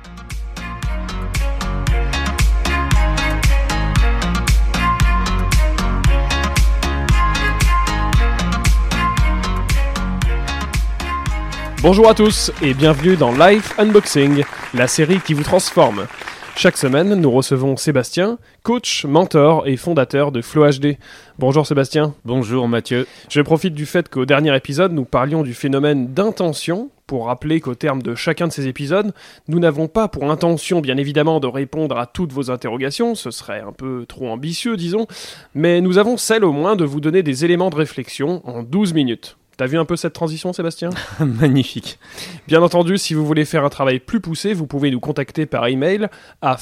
Bonjour à tous et bienvenue dans Life Unboxing, la série qui vous transforme. Chaque semaine, nous recevons Sébastien, coach, mentor et fondateur de Flow HD. Bonjour Sébastien. Bonjour Mathieu. Je profite du fait qu'au dernier épisode, nous parlions du phénomène d'intention pour rappeler qu'au terme de chacun de ces épisodes, nous n'avons pas pour intention, bien évidemment, de répondre à toutes vos interrogations, ce serait un peu trop ambitieux, disons, mais nous avons celle au moins de vous donner des éléments de réflexion en 12 minutes. T'as vu un peu cette transition, Sébastien ? Magnifique. Bien entendu, si vous voulez faire un travail plus poussé, vous pouvez nous contacter par email à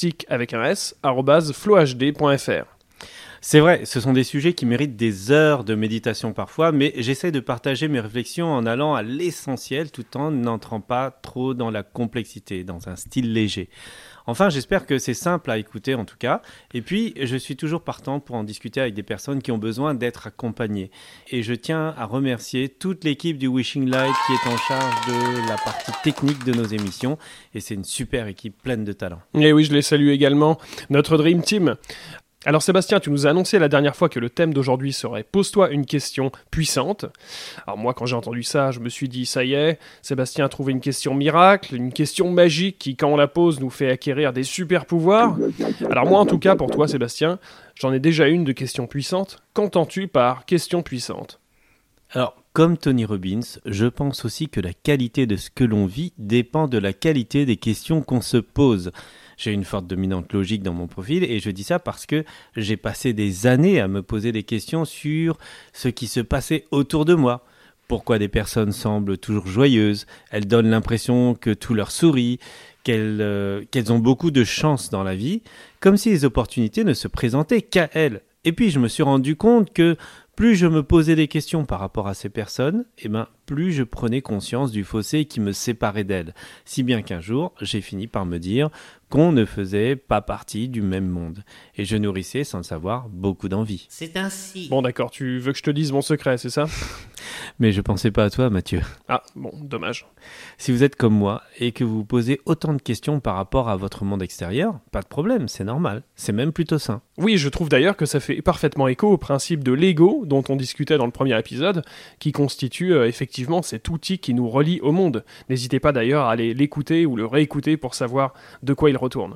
fantastique@flowhd.fr. C'est vrai, ce sont des sujets qui méritent des heures de méditation parfois, mais j'essaie de partager mes réflexions en allant à l'essentiel tout en n'entrant pas trop dans la complexité, dans un style léger. Enfin, j'espère que c'est simple à écouter en tout cas. Et puis, je suis toujours partant pour en discuter avec des personnes qui ont besoin d'être accompagnées. Et je tiens à remercier toute l'équipe du Wishing Light qui est en charge de la partie technique de nos émissions. Et c'est une super équipe pleine de talent. Et oui, je les salue également, notre Dream Team. Alors Sébastien, tu nous as annoncé la dernière fois que le thème d'aujourd'hui serait « Pose-toi une question puissante ». Alors moi, quand j'ai entendu ça, je me suis dit « Ça y est, Sébastien a trouvé une question miracle, une question magique qui, quand on la pose, nous fait acquérir des super pouvoirs ». Alors moi, en tout cas, pour toi Sébastien, j'en ai déjà une de question puissante. Qu'entends-tu par question puissante ? Alors, comme Tony Robbins, je pense aussi que la qualité de ce que l'on vit dépend de la qualité des questions qu'on se pose. J'ai une forte dominante logique dans mon profil et je dis ça parce que j'ai passé des années à me poser des questions sur ce qui se passait autour de moi. Pourquoi des personnes semblent toujours joyeuses ? Elles donnent l'impression que tout leur sourit, qu'elles ont beaucoup de chance dans la vie, comme si les opportunités ne se présentaient qu'à elles. Et puis je me suis rendu compte que plus je me posais des questions par rapport à ces personnes, plus je prenais conscience du fossé qui me séparait d'elles. Si bien qu'un jour, j'ai fini par me dire qu'on ne faisait pas partie du même monde. Et je nourrissais, sans le savoir, beaucoup d'envie. C'est ainsi. Bon d'accord, tu veux que je te dise mon secret, c'est ça ? Mais je pensais pas à toi, Mathieu. Ah, bon, dommage. Si vous êtes comme moi et que vous vous posez autant de questions par rapport à votre monde extérieur, pas de problème, c'est normal. C'est même plutôt sain. Oui, je trouve d'ailleurs que ça fait parfaitement écho au principe de l'ego dont on discutait dans le premier épisode, qui constitue effectivement cet outil qui nous relie au monde. N'hésitez pas d'ailleurs à aller l'écouter ou le réécouter pour savoir de quoi il retourne.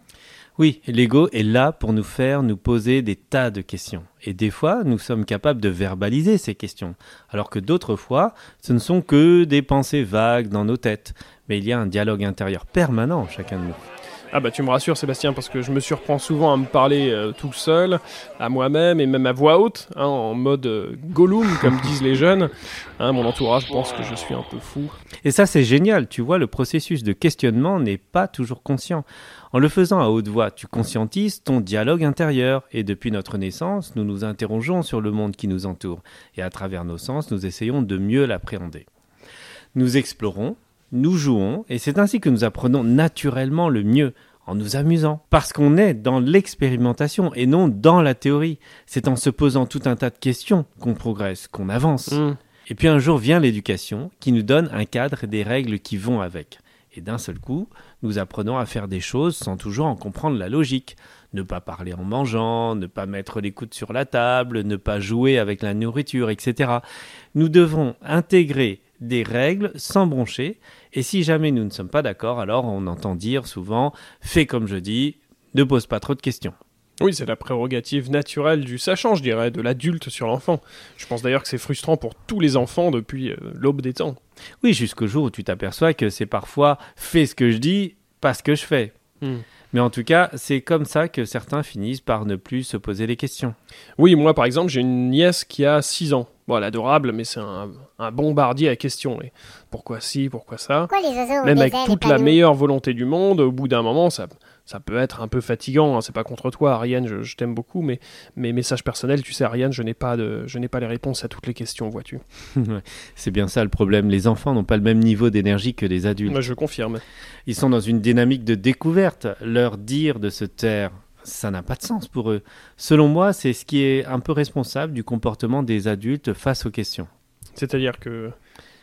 Oui, l'ego est là pour nous faire nous poser des tas de questions. Et des fois, nous sommes capables de verbaliser ces questions, alors que d'autres fois, ce ne sont que des pensées vagues dans nos têtes. Mais il y a un dialogue intérieur permanent en chacun de nous. Ah bah tu me rassures Sébastien, parce que je me surprends souvent à me parler tout seul, à moi-même et même à voix haute, en mode Gollum comme disent les jeunes. Mon entourage pense que je suis un peu fou. Et ça c'est génial, tu vois, le processus de questionnement n'est pas toujours conscient. En le faisant à haute voix, tu conscientises ton dialogue intérieur et depuis notre naissance, nous nous interrogeons sur le monde qui nous entoure et à travers nos sens, nous essayons de mieux l'appréhender. Nous explorons, nous jouons et c'est ainsi que nous apprenons naturellement le mieux en nous amusant. Parce qu'on est dans l'expérimentation et non dans la théorie. C'est en se posant tout un tas de questions qu'on progresse, qu'on avance. Et puis un jour vient l'éducation qui nous donne un cadre et des règles qui vont avec. Et d'un seul coup, nous apprenons à faire des choses sans toujours en comprendre la logique. Ne pas parler en mangeant, ne pas mettre les coudes sur la table, ne pas jouer avec la nourriture, etc. Nous devons intégrer des règles sans broncher, et si jamais nous ne sommes pas d'accord, alors on entend dire souvent « fais comme je dis, ne pose pas trop de questions ». Oui, c'est la prérogative naturelle du sachant, je dirais, de l'adulte sur l'enfant. Je pense d'ailleurs que c'est frustrant pour tous les enfants depuis l'aube des temps. Oui, jusqu'au jour où tu t'aperçois que c'est parfois « fais ce que je dis, pas ce que je fais ». Mais en tout cas, c'est comme ça que certains finissent par ne plus se poser les questions. Oui, moi par exemple, j'ai une nièce qui a 6 ans. Bon, elle est adorable, mais c'est un bombardier à questions. Et pourquoi ci, pourquoi ça ? Pourquoi les oiseaux ont Même des avec ailes toute et la pas nous ? meilleure volonté du monde, au bout d'un moment, ça peut être un peu fatigant. C'est pas contre toi, Ariane, je t'aime beaucoup, mais mes messages personnels, tu sais, Ariane, je n'ai pas les réponses à toutes les questions, vois-tu. C'est bien ça le problème. Les enfants n'ont pas le même niveau d'énergie que les adultes. Moi, je confirme. Ils sont dans une dynamique de découverte. Leur dire de se taire, ça n'a pas de sens pour eux. Selon moi, c'est ce qui est un peu responsable du comportement des adultes face aux questions. C'est-à-dire que...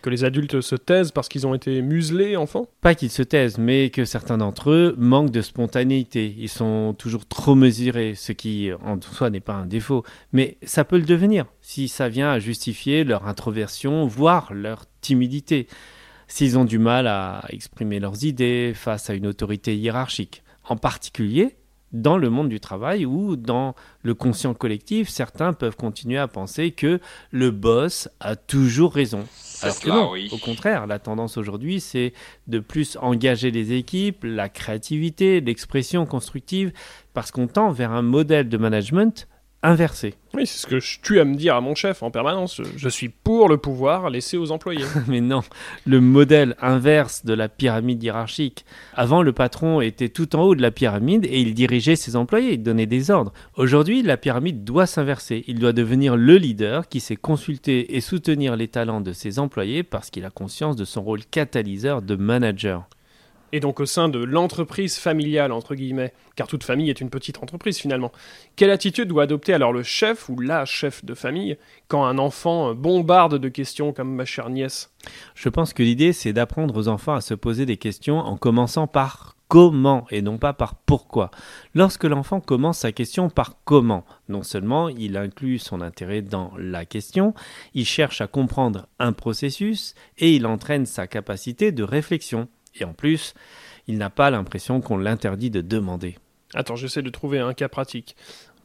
Que les adultes se taisent parce qu'ils ont été muselés, enfants? Pas qu'ils se taisent, mais que certains d'entre eux manquent de spontanéité. Ils sont toujours trop mesurés, ce qui en soi n'est pas un défaut, mais ça peut le devenir si ça vient à justifier leur introversion, voire leur timidité, s'ils ont du mal à exprimer leurs idées face à une autorité hiérarchique. En particulier, dans le monde du travail ou dans le conscient collectif, certains peuvent continuer à penser que le boss a toujours raison. Alors que non, au contraire, la tendance aujourd'hui, c'est de plus engager les équipes, la créativité, l'expression constructive, parce qu'on tend vers un modèle de management inversé. Oui, c'est ce que tu as me dire à mon chef en permanence. Je suis pour le pouvoir laissé aux employés. Mais non, le modèle inverse de la pyramide hiérarchique. Avant, le patron était tout en haut de la pyramide et il dirigeait ses employés, il donnait des ordres. Aujourd'hui, la pyramide doit s'inverser. Il doit devenir le leader qui sait consulter et soutenir les talents de ses employés parce qu'il a conscience de son rôle catalyseur de manager. Et donc au sein de l'entreprise familiale, entre guillemets, car toute famille est une petite entreprise finalement, quelle attitude doit adopter alors le chef ou la chef de famille quand un enfant bombarde de questions comme ma chère nièce? Je pense que l'idée, c'est d'apprendre aux enfants à se poser des questions en commençant par comment et non pas par pourquoi. Lorsque l'enfant commence sa question par comment, non seulement il inclut son intérêt dans la question, il cherche à comprendre un processus et il entraîne sa capacité de réflexion. Et en plus, il n'a pas l'impression qu'on l'interdit de demander. Attends, j'essaie de trouver un cas pratique.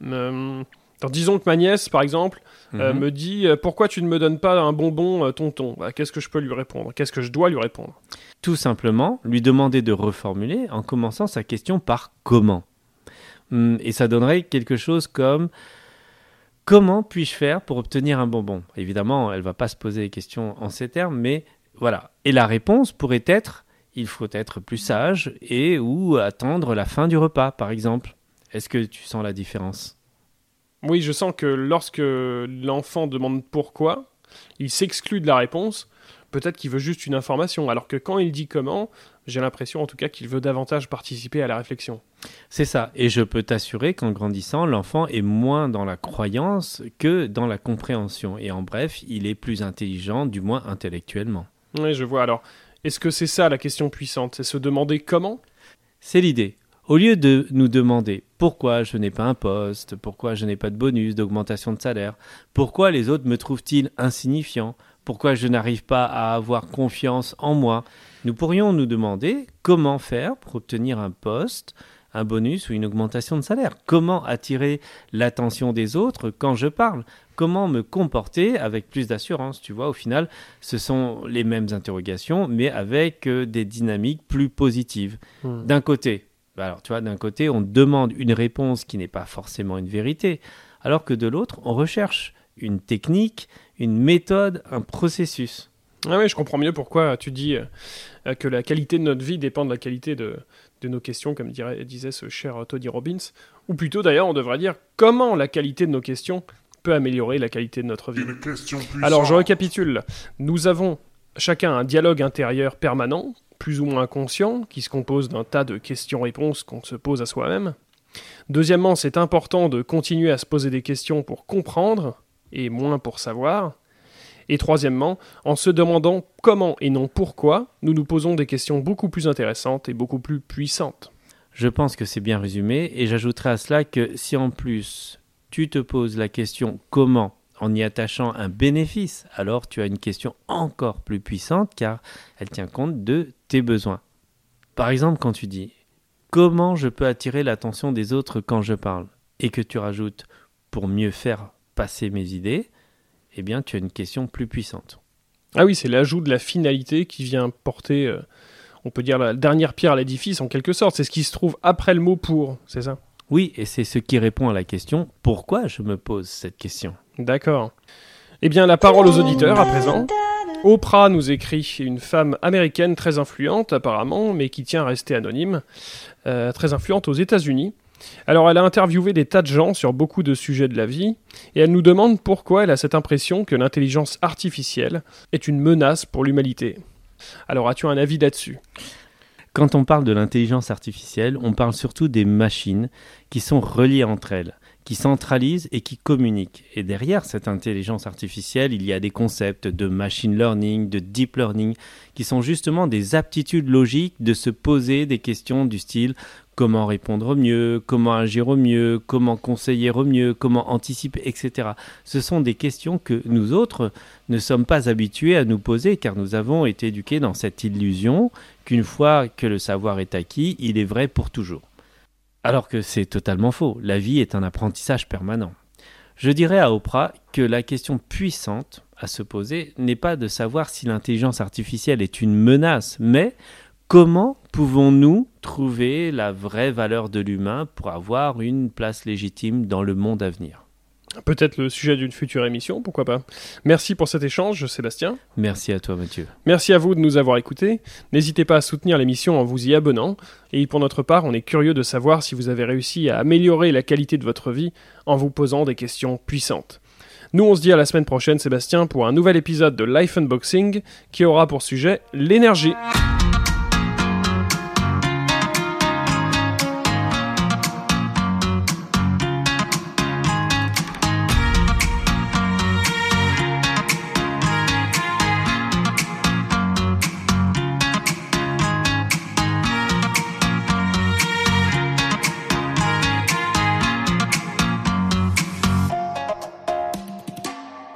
Disons que ma nièce, par exemple, me dit « Pourquoi tu ne me donnes pas un bonbon, tonton ?» Qu'est-ce que je peux lui répondre? Qu'est-ce que je dois lui répondre? Tout simplement, lui demander de reformuler en commençant sa question par « comment ?» Et ça donnerait quelque chose comme « Comment puis-je faire pour obtenir un bonbon ?» Évidemment, elle ne va pas se poser les questions en ces termes, mais voilà. Et la réponse pourrait être il faut être plus sage et ou attendre la fin du repas, par exemple. Est-ce que tu sens la différence? Oui, je sens que lorsque l'enfant demande pourquoi, il s'exclut de la réponse. Peut-être qu'il veut juste une information, alors que quand il dit comment, j'ai l'impression en tout cas qu'il veut davantage participer à la réflexion. C'est ça, et je peux t'assurer qu'en grandissant, l'enfant est moins dans la croyance que dans la compréhension. Et en bref, il est plus intelligent, du moins intellectuellement. Oui, je vois. Alors, est-ce que c'est ça la question puissante? C'est se demander comment? C'est l'idée. Au lieu de nous demander pourquoi je n'ai pas un poste, pourquoi je n'ai pas de bonus, d'augmentation de salaire, pourquoi les autres me trouvent-ils insignifiant, pourquoi je n'arrive pas à avoir confiance en moi, nous pourrions nous demander comment faire pour obtenir un poste, un bonus ou une augmentation de salaire. Comment attirer l'attention des autres quand je parle? Comment me comporter avec plus d'assurance? Tu vois, au final, ce sont les mêmes interrogations, mais avec des dynamiques plus positives. D'un côté, alors tu vois, d'un côté, on demande une réponse qui n'est pas forcément une vérité, alors que de l'autre, on recherche une technique, une méthode, un processus. Ah oui, je comprends mieux pourquoi tu dis que la qualité de notre vie dépend de la qualité de nos questions, comme disait ce cher Tony Robbins. Ou plutôt, d'ailleurs, on devrait dire comment la qualité de nos questions peut améliorer la qualité de notre vie. Alors, je récapitule. Nous avons chacun un dialogue intérieur permanent, plus ou moins conscient, qui se compose d'un tas de questions-réponses qu'on se pose à soi-même. Deuxièmement, c'est important de continuer à se poser des questions pour comprendre, et moins pour savoir. Et troisièmement, en se demandant comment et non pourquoi, nous nous posons des questions beaucoup plus intéressantes et beaucoup plus puissantes. Je pense que c'est bien résumé, et j'ajouterai à cela que si en plus tu te poses la question comment en y attachant un bénéfice, alors tu as une question encore plus puissante car elle tient compte de tes besoins. Par exemple, quand tu dis « Comment je peux attirer l'attention des autres quand je parle ?» et que tu rajoutes « Pour mieux faire passer mes idées », eh bien tu as une question plus puissante. Ah oui, c'est l'ajout de la finalité qui vient porter, on peut dire, la dernière pierre à l'édifice en quelque sorte. C'est ce qui se trouve après le mot « pour », c'est ça? Oui, et c'est ce qui répond à la question « Pourquoi je me pose cette question ?» D'accord. Eh bien, la parole aux auditeurs à présent. Oprah nous écrit, une femme américaine très influente apparemment, mais qui tient à rester anonyme, très influente aux États-Unis. Alors, elle a interviewé des tas de gens sur beaucoup de sujets de la vie, et elle nous demande pourquoi elle a cette impression que l'intelligence artificielle est une menace pour l'humanité. Alors, as-tu un avis là-dessus ? Quand on parle de l'intelligence artificielle, on parle surtout des machines qui sont reliées entre elles, qui centralise et qui communique. Et derrière cette intelligence artificielle, il y a des concepts de machine learning, de deep learning, qui sont justement des aptitudes logiques de se poser des questions du style comment répondre au mieux, comment agir au mieux, comment conseiller au mieux, comment anticiper, etc. Ce sont des questions que nous autres ne sommes pas habitués à nous poser car nous avons été éduqués dans cette illusion qu'une fois que le savoir est acquis, il est vrai pour toujours. Alors que c'est totalement faux, la vie est un apprentissage permanent. Je dirais à Oprah que la question puissante à se poser n'est pas de savoir si l'intelligence artificielle est une menace, mais comment pouvons-nous trouver la vraie valeur de l'humain pour avoir une place légitime dans le monde à venir ? Peut-être le sujet d'une future émission, pourquoi pas. Merci pour cet échange, Sébastien. Merci à toi, Mathieu. Merci à vous de nous avoir écoutés. N'hésitez pas à soutenir l'émission en vous y abonnant. Et pour notre part, on est curieux de savoir si vous avez réussi à améliorer la qualité de votre vie en vous posant des questions puissantes. Nous, on se dit à la semaine prochaine, Sébastien, pour un nouvel épisode de Life Unboxing qui aura pour sujet l'énergie.